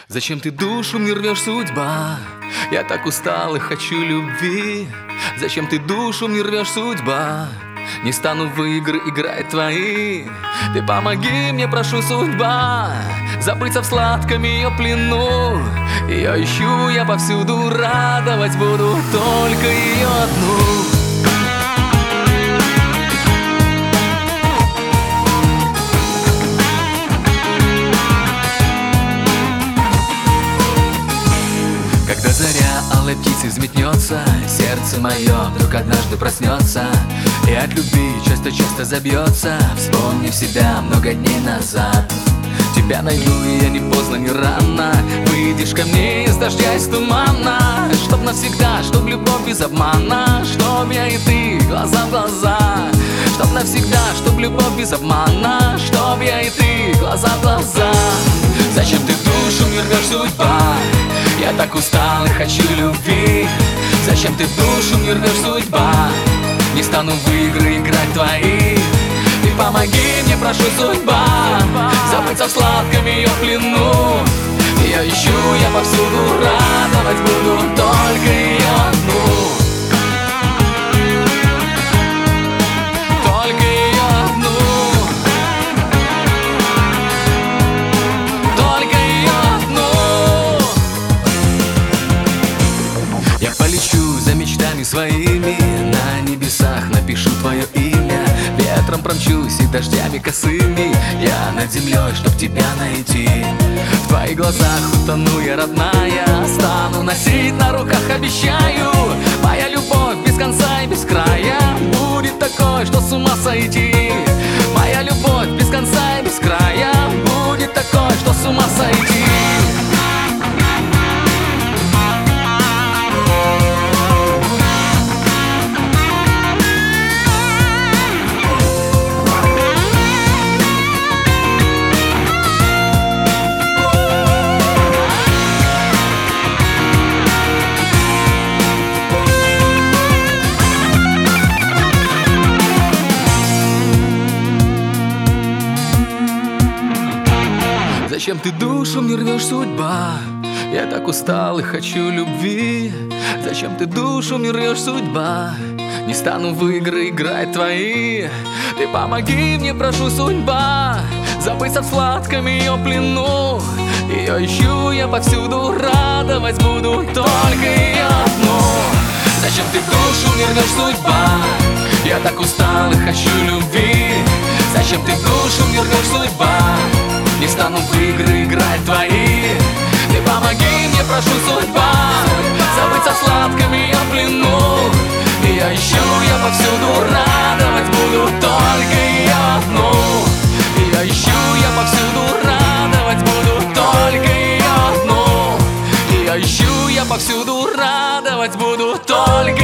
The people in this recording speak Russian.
Зачем ты душу мне рвешь, судьба? Я так устал и хочу любви. Зачем ты душу мне рвешь, судьба? Не стану в игры играть твои. Ты помоги мне, прошу, судьба, забыться в сладком ее плену. Ее ищу я повсюду, радовать буду только ее одну. Когда заря алой птицей взметнется, сердце мое вдруг однажды проснется и от любви часто-часто забьется, вспомнив себя много дней назад. Тебя найду, и я не поздно, не рано. Выйдешь ко мне из дождя, из тумана, чтоб навсегда, чтоб любовь без обмана, чтоб я и ты глаза в глаза. Чтоб навсегда, чтоб любовь без обмана, чтоб я и ты глаза в глаза. Зачем ты душу мне рвешь, судьба? Я так устал и хочу любви. Зачем ты душу мне рвешь, судьба? Не стану в игры играть твои. Ты помоги мне, прошу, судьба, забыться в сладком ее плену. Ее ищу я повсюду, радовать буду только ее одну. Только ее одну. Только ее одну. Я полечу за мечтами своими, на небесах напишу твое имя. Ветром промчусь и дождями косыми, я над землей, чтоб тебя найти. В твоих глазах утону я, родная, стану носить на руках, обещаю. Моя любовь без конца и без края будет такой, что с ума сойти. Моя любовь без конца и без края будет такой, что с ума сойти. Зачем ты душу мне рвешь, судьба? Я так устал и хочу любви. Зачем ты душу мне рвешь, судьба? Не стану в игры играть твои. Ты помоги мне, прошу, судьба, забыться в сладком ее плену. Ее ищу я повсюду, радовать буду только ее одну. Зачем ты душу мне рвешь, судьба? Я так устал и хочу любви. Зачем ты душу мне рвешь, судьба? Не стану в игры играть твои. Ты помоги мне, прошу, судьба, забыться в сладком ее плену. Ее ищу я повсюду, радовать буду только ее одну. Ее ищу я повсюду, радовать буду только ее одну. Ее ищу я повсюду, радовать буду только